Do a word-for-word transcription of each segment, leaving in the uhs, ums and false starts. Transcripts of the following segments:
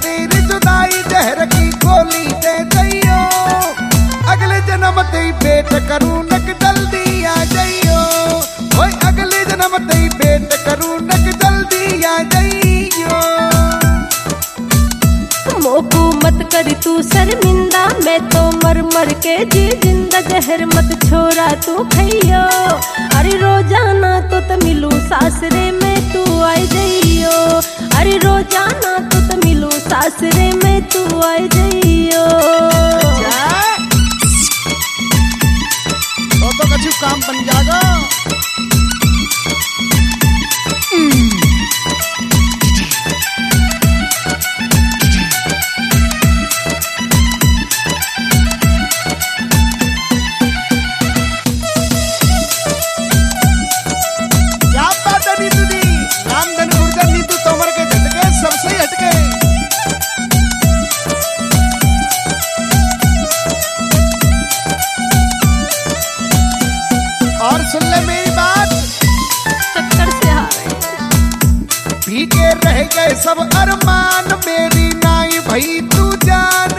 तेरी जुदाई जहर की गोली दे जाइयो। अगले जन्म ते बेट करूं नक जल्दी आ जाइयो। ओए अगले जन्म ते बेट करूं नक जल्दी आ जाइयो। मोकू मत कर तू शर्मिंदा, मैं तो मर मर के जी जिंदा। जहर मत छोरा तू खइयो। अरे रोजाना तो त मिलू सासरे में तू आई जाइयो। अरे रोजाना तो त मिलू सासरे में तू आई जाइयो। तो तो कछु काम बन जाएगा। और सुन ले मेरी बात, चक्कर से हारे भीगे रह गए सब अरमान, मेरी नाई भई तू जान।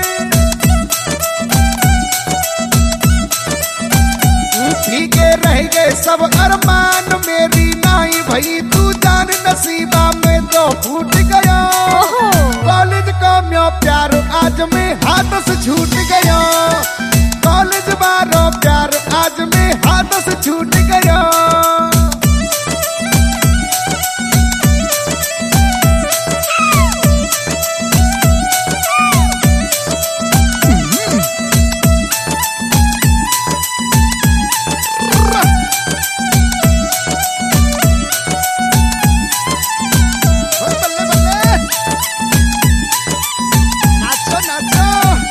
भीगे रह गए सब अरमान, मेरी नाई भई तू जान। नसीबा में तो फूट गया कॉलेज का म्यो प्यार, आज में हाथ से छूट गया। कॉलेज बारो प्यार, आज में हाथ से छूट गया। बल्ले बल्ले नाचो नाचो।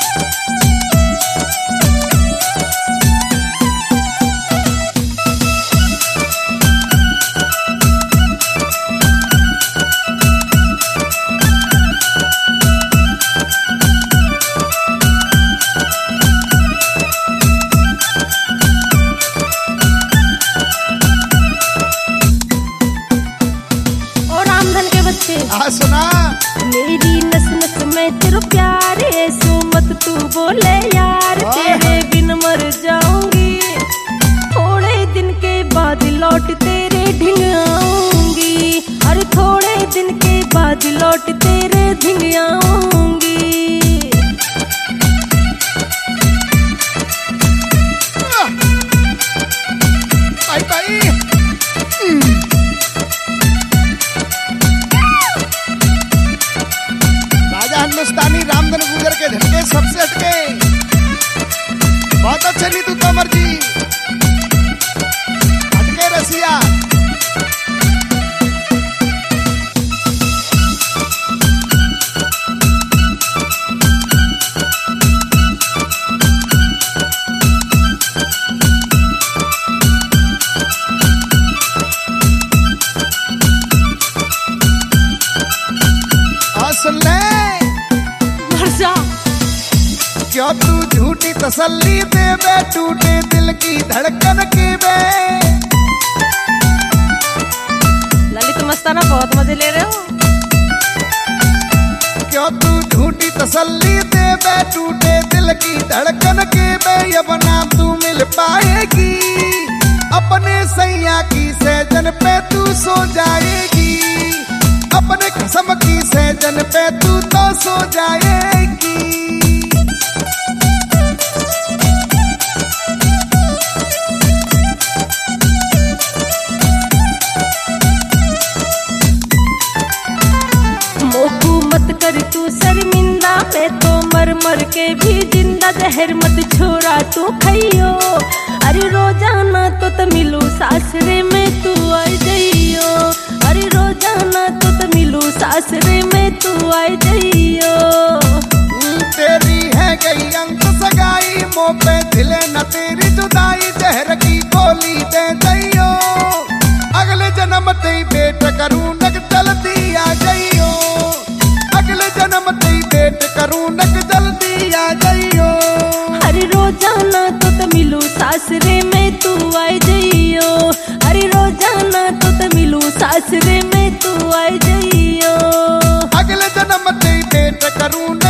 आ सुना मेरी नस नस में तेरा प्यार है, सो मत तू बोले यार। तेरे बिन मर जाऊंगी, थोड़े दिन के बाद लौट तेरे ढिंग आऊंगी। अरे थोड़े दिन के बाद लौट तेरे ढिंग आऊंगी। भाई भाई हिंदुस्तानी रामधन गुर्जर के झटके सबसे हटके। बहुत अच्छे नीतू तोमर जी, हटके रसिया। और सुन ले क्यों तू झूठी तसल्ली दे बे, टूटे दिल की धड़कन की बे। ललित मस्ताना बहुत मजे ले रहे हो। क्यों तू झूठी तसल्ली दे बे, टूटे दिल की धड़कन की बे। अब ना तू मिल पाएगी, अपने सैया की सैजन पे तू सो जाएगी। अपने कसम की सैजन पे तू तो सो जाएगी। कर तू शर्मिंदा, मैं तो मर मर के भी जिंदा। जहर मत छोरा तू खइयो। अरे रोजाना तो त मिलू सासरे में तू आई जाइयो। अरे रोजाना तो त मिलू सासरे में तू आई जाइयो। तेरी है गई अंक सगाई, मुँह पे दिले न तेरी जुदाई। जहर की गोली दे जाइयो। अगले जन्म ते बेट करूं नक जल्दी आ जाइयो। अगले जन्म ते बेट करूं नक जल्दी आ जाइयो। अरे रोजाना तो त मिलू सासरे में तू आई जाइयो। अरे रोजाना तो त मिलू सासरे में तू आई जाइयो। अगले जन्म ते बेट करूं करूं